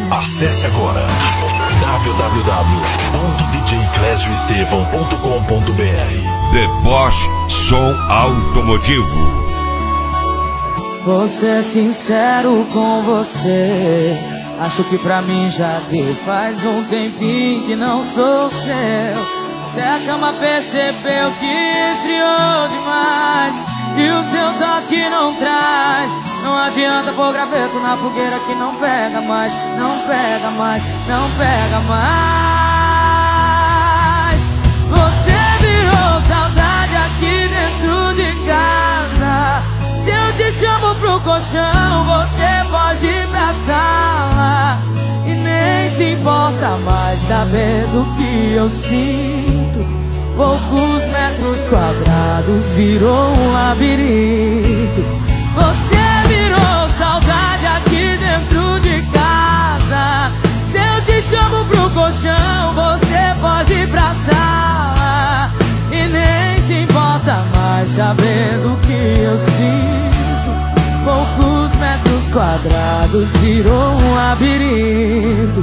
Acesse agora www.djclesioestevão.com.br. The Bosch Som Automotivo. Vou ser sincero com você, acho que pra mim já deu. Faz um tempinho que não sou seu. Até a cama percebeu que esfriou demais e o seu toque não traz. Não adianta pôr graveto na fogueira que não pega mais, não pega mais, não pega mais. Você virou saudade aqui dentro de casa. Se eu te chamo pro colchão, você pode ir pra sala e nem se importa mais sabendo que eu sinto. Poucos metros quadrados virou um labirinto. Você virou saudade aqui dentro de casa. Se eu te chamo pro colchão, você pode ir pra sala e nem se importa mais sabendo que eu sinto. Poucos metros quadrados virou um labirinto.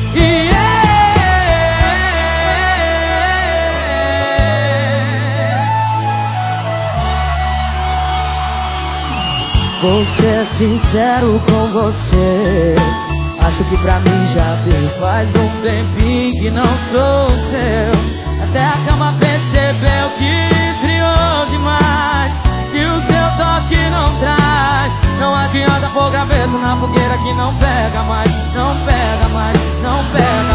Vou ser sincero com você, acho que pra mim já deu. Faz um tempinho que não sou seu. Até a cama percebeu que esfriou demais e o seu toque não traz. Não adianta pôr graveto na fogueira que não pega mais, não pega mais, não pega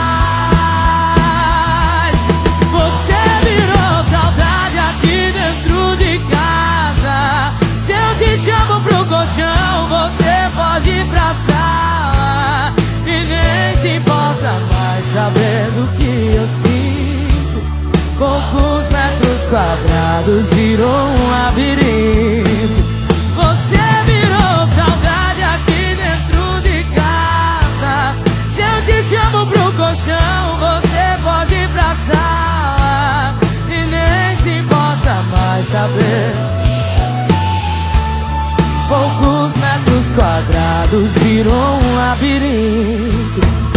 mais. Você virou saudade aqui dentro de casa. Se eu te chamo pro colchão, você pode ir pra sala e nem se importa mais sabendo que eu sinto. Poucos metros quadrados virou um labirinto. Você virou saudade aqui dentro de casa. Se eu te chamo pro colchão, você pode ir pra sala e nem se importa mais saber. Poucos metros quadrados virou um labirinto.